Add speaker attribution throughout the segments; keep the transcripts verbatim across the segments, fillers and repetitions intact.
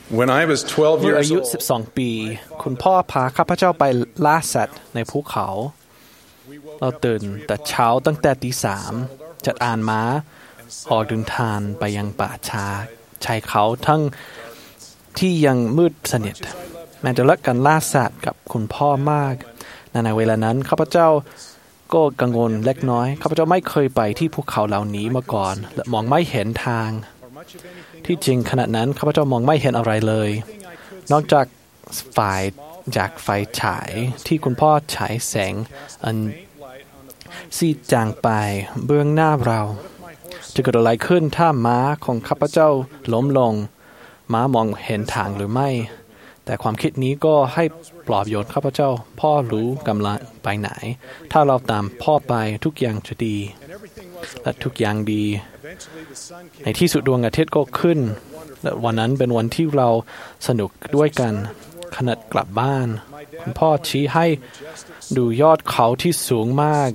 Speaker 1: When I was twelve
Speaker 2: เมื่อ
Speaker 1: years
Speaker 2: อายุ
Speaker 1: old,
Speaker 2: สิบสอง ปีคุณพ่อพาข้าพเจ้าไปล่าสัตว์ในภูเขาเราตื่นแต่เช้าตั้งแต่ตีสามจัดอ่านม้าออกเดินทางไปยังป่าช้าชายเขาทั้งที่ยังมืดสนิทแม้จะรักกันล่าสัตว์กับคุณพ่อมากในเวลานั้นข้าพเจ้าก็กังวลเล็กน้อยข้าพเจ้าไม่เคยไปที่ภูเขาเหล่านี้มาก่อนและมองไม่เห็นทางที่จริงขณะนั้นข้าพเจ้ามองไม่เห็นอะไรเลยนอกจากฝ่ายจากไฟฉายที่คุณพ่อฉายแสงอันซีดจางไปเบื้องหน้าเราจะเกิดอะไรขึ้นถ้าม้าของข้าพเจ้าล้มลงม้ามองเห็นทางหรือไม่แต่ความคิดนี้ก็ให้ปลอบโยนข้าพเจ้าพ่อรู้กำลังไปไหนถ้าเราตามพ่อไปทุกอย่างจะดีและทุกอย่างดีในที่สุดดวงอาทิตย์ก็ขึ้นและวันนั้นเป็นวันที่เราสนุกด้วยกันขณะกลับบ้านคุณพ่อชี้ให้ดูยอดเขาที่สูงมาก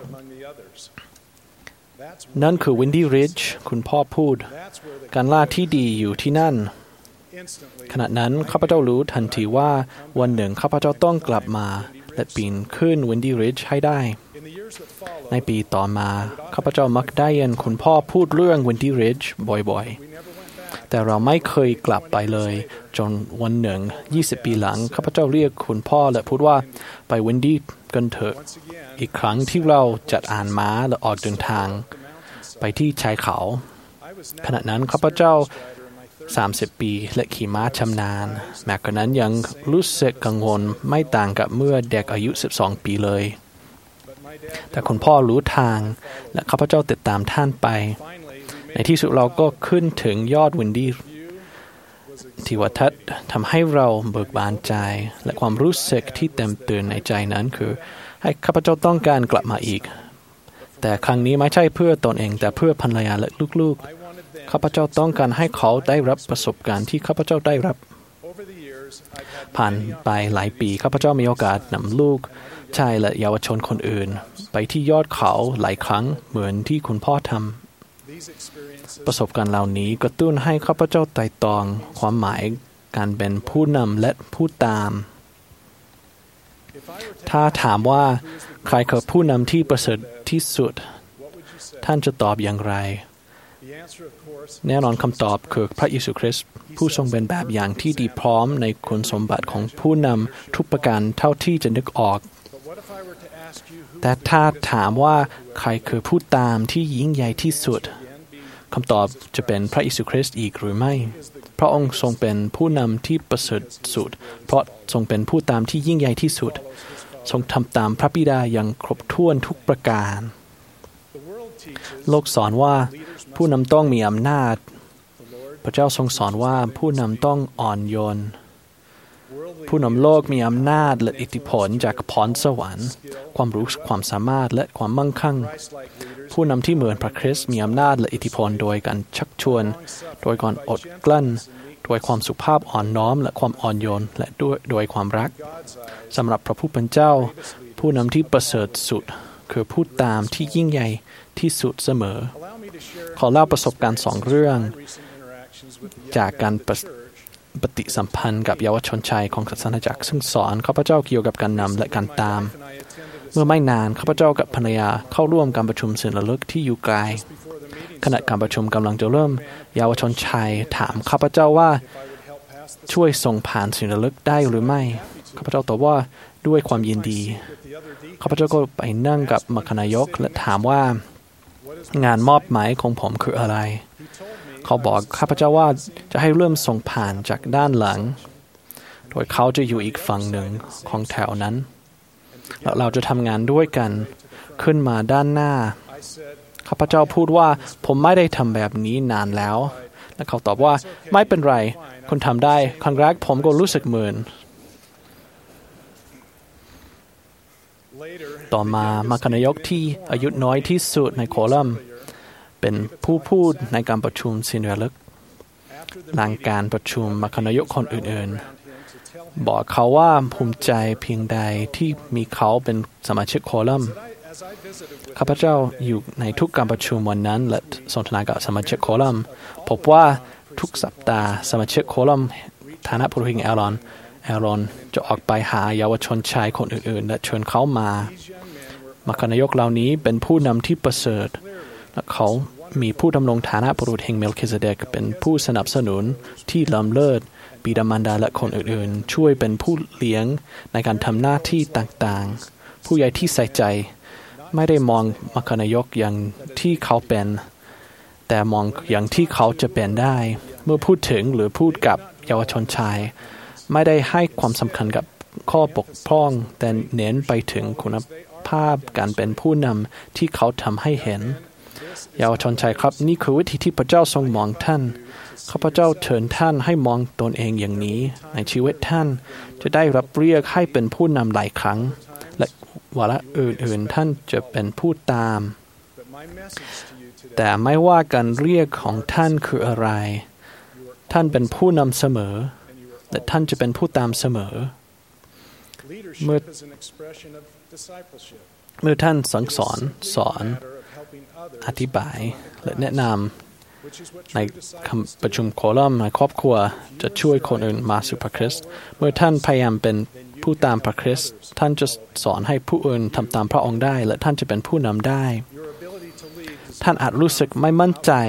Speaker 2: นั่นคือ Windy Ridge คุณพ่อพูดการล่าที่ดีอยู่ที่นั่นขณะนั้นข้าพเจ้ารู้ทันทีว่าวันหนึ่งข้าพเจ้าต้องกลับมาและปีนขึ้น Windy Ridge ให้ได้ในปีต่อมาข้าพเจ้ามักได้ยินคุณพ่อพูดเรื่อง Windy Ridge บ่อยๆแต่เราไม่เคยกลับไปเลยจนวันหนึ่งยี่สิบปีหลังข้าพเจ้าเรียกคุณพ่อและพูดว่าไป Windy กันเถอะอีกครั้งที่เราจัดอ่านม้าและออกเดินทางไปที่ชายเขาขณะนั้นข้าพเจ้าสามสิบปีและขี่ม้าชำนาญแม้กระนั้นยังรู้สึกกังวลไม่ต่างกับเมื่อเด็กอายุสิบสองปีเลยแต่คุณพ่อรู้ทางและข้าพเจ้าติดตามท่านไปในที่สุดเราก็ขึ้นถึงยอดวินดี้ทิวทัศน์ทำให้เราเบิกบานใจและความรู้สึกที่เต็มตื่นในใจนั้นคือให้ข้าพเจ้าต้องการกลับมาอีกแต่ครั้งนี้ไม่ใช่เพื่อตนเองแต่เพื่อภรรยาและลูกๆข้าพเจ้าต้องการให้เขาได้รับประสบการณ์ที่ข้าพเจ้าได้รับผ่านไปหลายปีข้าพเจ้ามีโอกาสนำลูกชายและเยาวชนคนอื่นไปที่ยอดเขาหลายครั้งเหมือนที่คุณพ่อทำประสบการณ์เหล่านี้กระตุ้นให้ข้าพเจ้าไต่ตองความหมายการเป็นผู้นำและผู้ตามถ้าถามว่าใครคือผู้นำที่ประเสริฐที่สุดท่านจะตอบอย่างไรแน่นอนคำตอบคือพระเยซูคริสต์ผู้ทรงเป็นแบบอย่างที่ดีพร้อมในคุณสมบัติของผู้นำทุกประการเท่าที่จะนึกออกแต่ถ้าถามว่าใครคือผู้ตามที่ยิ่งใหญ่ที่สุดคำตอบจะเป็นพระเยซูคริสต์อีกหรือไม่พระองค์ทรงเป็นผู้นำที่ประเสริฐสุดเพราะทรงเป็นผู้ตามที่ยิ่งใหญ่ที่สุดทรงทำตามพระบิดาอย่างครบถ้วนทุกประการโลกสอนว่าผู้นำต้องมีอำนาจพระเจ้าทรงสอนว่าผู้นำต้องอ่อนโยนผู้นำโลกมีอำนาจและอิทธิพลจากพรสวรรค์ความรู้ความสามารถและความมั่งคั่งผู้นำที่เหมือนพระคริสต์มีอำนาจและอิทธิพลโดยการชักชวนโดยการอดกลั้นโดยความสุภาพอ่อนน้อมและความอ่อนโยนและด้วยโดยความรักสำหรับพระผู้เป็นเจ้าผู้นำที่ประเสริฐสุดคือผู้ตามที่ยิ่งใหญ่ที่สุดเสมอขอเล่าประสบการณ์สองเรื่องจากการปฏิสัมพันธ์กับเยาวชนชายของศาสนาจักรซึ่งสอนข้าพเจ้าเกี่ยวกับการนำและการตามเมื่อไม่นานข้าพเจ้ากับภรรยาเข้าร่วมการประชุมศิลลึกที่อยู่ไกลขณะการประชุมกำลังจะเริ่มเยาวชนชายถามข้าพเจ้าว่าช่วยส่งผ่านศิลลึกได้หรือไม่ข้าพเจ้าตอบว่าด้วยความยินดีข้าพเจ้าก็ไปนั่งกับมรคนายกและถามว่างานมอบหมายของผมคืออะไรเขาบอกข้าพเจ้าว่าจะให้เริ่มส่งผ่านจากด้านหลังโดยเขาจะอยู่อีกฝั่งหนึ่งของแถวนั้นแล้วเราจะทำงานด้วยกันขึ้นมาด้านหน้าข้าพเจ้าพูดว่าผมไม่ได้ทำแบบนี้นานแล้วและเขาตอบว่าไม่เป็นไรคุณทำได้ครั้งแรกผมก็รู้สึกเหมือนต่อมามรคนายกที่อายุน้อยที่สุดในโคลัมน์เป็นผู้พูดในการประชุมศิลลึกหลังการประชุมมรคนายกคนอื่นๆบอกเขาว่าภูมิใจเพียงใดที่มีเขาเป็นสมาชิกโคลัมน์ข้าพเจ้าอยู่ในทุกการประชุมวันนั้นและสนทนากับสมาชิกโคลัมน์พบว่าทุกสัปดาห์สมาชิกโคลัมน์ฐานะปุโรหิตแอรอนแอรอนจะออกไปหาเยาวชนชายคนอื่นๆและเชิญเขามามัคคณายกเหล่านี้เป็นผู้นำที่ประเสริฐและเขามีผู้ดำรงฐานะบุรุษแห่งเมลคิเซเดกเป็นผู้สนับสนุนที่ล้ำเลิศบิดามารดาและคนอื่นๆช่วยเป็นผู้เลี้ยงในการทำหน้าที่ต่างๆผู้ใหญ่ที่ใส่ใจไม่ได้มองมัคคณายกอย่างที่เขาเป็นแต่มองอย่างที่เขาจะเป็นได้เมื่อพูดถึงหรือพูดกับเยาวชนชายไม่ได้ให้ความสำคัญกับข้อบกพร่องแต่เน้นไปถึงคุณภาพการเป็นผู้นำที่เขาทำให้เห็นเยาวชนชายครับนี่คือวิธีที่พระเจ้าทรงมองท่านข้าพเจ้าเชิญท่านให้มองตนเองอย่างนี้ในชีวิตท่านจะได้รับเรียกให้เป็นผู้นำหลายครั้งและวาระอื่นๆท่านจะเป็นผู้ตามแต่ไม่ว่าการเรียกของท่านคืออะไรท่านเป็นผู้นำเสมอและท่านจะเป็นผู้ตามเสมอเมื่อเมื่อท่านสั่งสอนสอนอธิบายและแนะนำในคำประชุมโคลัมในครอบครัวจะช่วยคนอื่นมาสู่พระคริสต์เมื่อท่านพยายามเป็นผู้ตามพระคริสต์ท่านจะสอนให้ผู้อื่นทำตามพระองค์ได้และท่านจะเป็นผู้นำได้ท่านอาจรู้สึกไม่มั่นใจ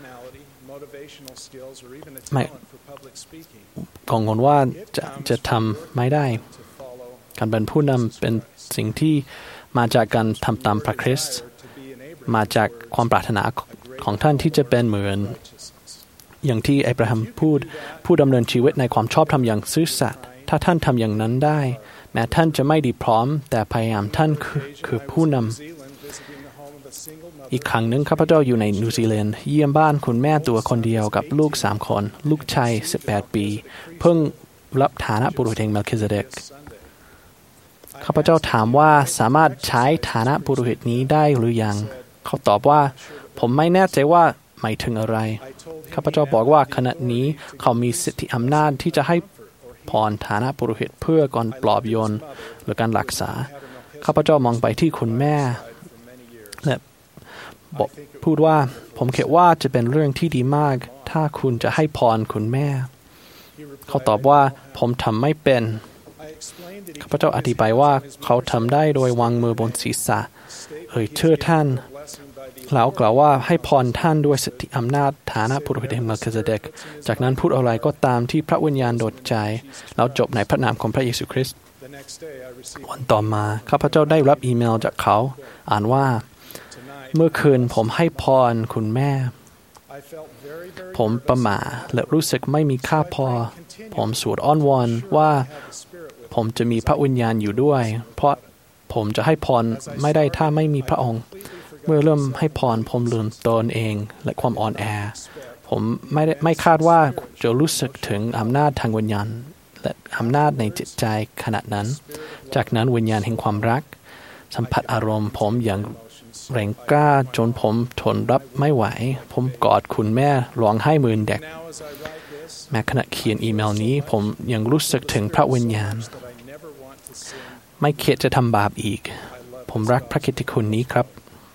Speaker 2: ไม่กังวลว่าจะจะทำไม่ได้การเป็นผู้นำเป็นสิ่งที่มาจากการทำตามพระคริสต์มาจากความปรารถนาของท่านที่จะเป็นเหมือนอย่างที่อับราฮัมพูดผู้ดำเนินชีวิตในความชอบธรรมอย่างซื่อสัตย์ถ้าท่านทำอย่างนั้นได้แม้ท่านจะไม่ดีพร้อมแต่พยายามท่านคือคือผู้นำอีกครั้งหนึ่งข้าพเจ้าอยู่ในนิวซีแลนด์เยี่ยมบ้านคุณแม่ตัวคนเดียวกับลูกสามคนลูกชายสิบแปดปีเพิ่งรับฐานะบุรุษแห่งเมลคิเซเดกข้าพเจ้าถามว่าสามารถใช้ฐานะบุรุษนี้ได้หรือยังเขาตอบว่าผมไม่แน่ใจว่าหมายถึงอะไรข้าพเจ้าบอกว่าขณะนี้เขามีสิทธิอำนาจที่จะให้พรฐานะบุรุษเพื่อการปลอบโยนหรือการรักษาข้าพเจ้ามองไปที่คุณแม่และบอกพูดว่าผมคิดว่าจะเป็นเรื่องที่ดีมากถ้าคุณจะให้พรคุณแม่เขาตอบว่าผมทำไม่เป็นข้าพเจ้าอธิบายว่าเขาทำได้โดยวางมือบนศีรษะเอ่ยชื่อท่านแล้วกล่าวว่าให้พรท่านด้วยสิทธิอำนาจฐานะบุรุษแห่งเมลคิเซเดกจากนั้นพูดอะไรก็ตามที่พระวิญญาณโดดใจแล้วจบในพระนามของพระเยซูคริสต์วันต่อมาข้าพเจ้าได้รับอีเมลจากเขาอ่านว่าเมื่อคืนผมให้พรคุณแม่ผมประหม่าและรู้สึกไม่มีค่าพอผมสวดอ้อนวอนว่าผมจะมีพระวิญญาณอยู่ด้วยเพราะผมจะให้พรไม่ได้ถ้าไม่มีพระองค์เมื่อเริ่มให้พรผมลืมตนเองและความอ่อนแอผมไม่ได้ไม่คาดว่าจะรู้สึกถึงอำนาจทางวิญญาณและอำนาจในจิตใจขณะนั้นจากนั้นวิญญาณแห่งความรักสัมผัสอารมณ์ผมอย่างแรงกล้าจนผมทนรับไม่ไหวผมกอดคุณแม่ร้องไห้มือเด็กแม้ขณะเขียนอีเมลนี้ผมยังรู้สึกถึงพระวิญญาณไม่คิดจะทำบาปอีกผมรักพระกิตติคุณนี้ครับ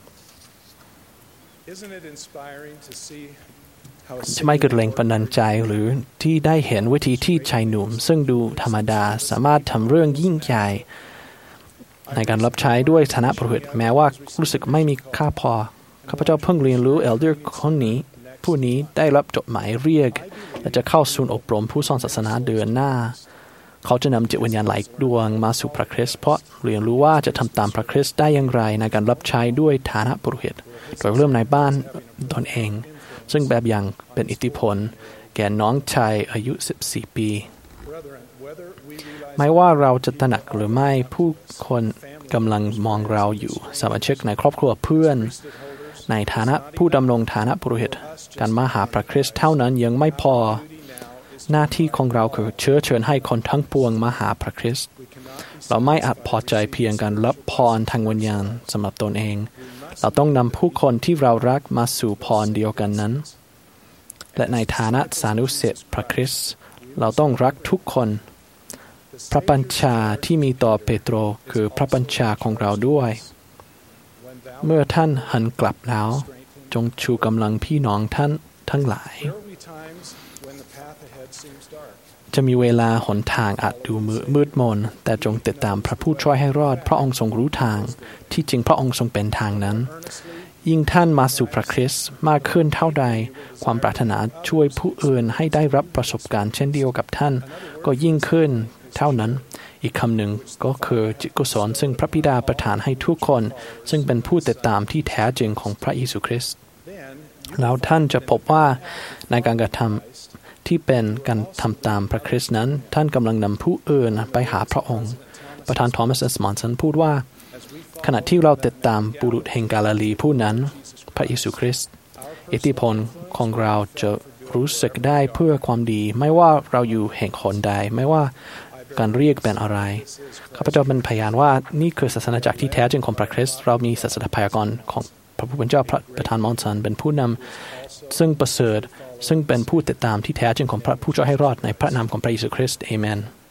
Speaker 2: จะไม่เกิดแรงบันดาลใจหรือที่ได้เห็นวิธีที่ชายหนุ่มซึ่งดูธรรมดาสามารถทำเรื่องยิ่งใหญ่ในการรับใช้ด้วยฐานะบุรุษแม้ว่ารู้สึกไม่มีค่าพอข้าพเจ้าเพิ่งเรียนรู้เอลเดอร์คนนี้ผู้นี้ได้รับจดหมายเรียกและจะเข้าศูนย์อบรมผู้สอนศาสนาเดือนหน้าเขาจะนำจิตวิญญาณหลายดวงมาสู่พระคริสต์เพราะเรียนรู้ว่าจะทำตามพระคริสต์ได้อย่างไรในการรับใช้ด้วยฐานะบุรุษโดยเริ่มในบ้านตนเองซึ่งแบบอย่างเป็นอิทธิพลแก่น้องชายอายุสิบสี่ปีไม่ว่าเราจะตระหนักหรือไม่ผู้คนกำลังมองเราอยู่สมาชิกในครอบครัวเพื่อนในฐานะผู้ดำรงฐานะปุโรหิตการมาหาพระคริสต์เท่านั้นยังไม่พอหน้าที่ของเราคือเชื้อเชิญให้คนทั้งปวงมาหาพระคริสต์เราไม่อาจพอใจเพียงการรับพรทางวิญญาณสำหรับตนเองเราต้องนำผู้คนที่เรารักมาสู่พรเดียวกันนั้นและในฐานะสานุสิษย์พระคริสต์เราต้องรักทุกคนพระบัญชาที่มีต่อเปโตรคือพระบัญชาของเราด้วยเมื่อท่านหันกลับแล้วจงชูกำลังพี่น้องท่านทั้งหลายจะมีเวลาหนทางอาจดูมืดมนแต่จงติดตามพระผู้ช่วยให้รอดพระองค์ทรงรู้ทางที่จริงพระองค์ทรงเป็นทางนั้นยิ่งท่านมาสู่พระคริสต์มากขึ้นเท่าใดความปรารถนาช่วยผู้อื่นให้ได้รับประสบการณ์เช่นเดียวกับท่านก็ยิ่งขึ้นเท่านั้นอีกคำหนึ่งก็คือจิตกุศลซึ่งพระบิดาประทานให้ทุกคนซึ่งเป็นผู้ติดตามที่แท้จริงของพระเยซูคริสต์แล้วท่านจะพบว่าในการกระทำที่เป็นการทำตามพระคริสต์นั้นท่านกำลังนำผู้อื่นไปหาพระองค์ประธานทอมัส เอส มอนสันพูดว่าขณะที่เราติดตามบุรุษแห่งกาลิลีผู้นั้นพระเยซูคริสต์อิทธิพลของเราจะรู้สึกได้เพื่อความดีไม่ว่าเราอยู่แห่งหนใดไม่ว่าการเรียกเป็นอะไรข้าพเจ้าเป็นพยานว่านี่คือศาสนาจักรที่แท้จริงของพระคริสต์เรามีศาสนาพยากรณ์ของพระผู้เป็นเจ้าพระประธานมอนสันเป็นผู้นำซึ่งประเสริฐซึ่งเป็นผู้ติดตามที่แท้จริงของพระผู้ช่วยให้รอดในพระนามของพระเยซูคริสต์อาเมน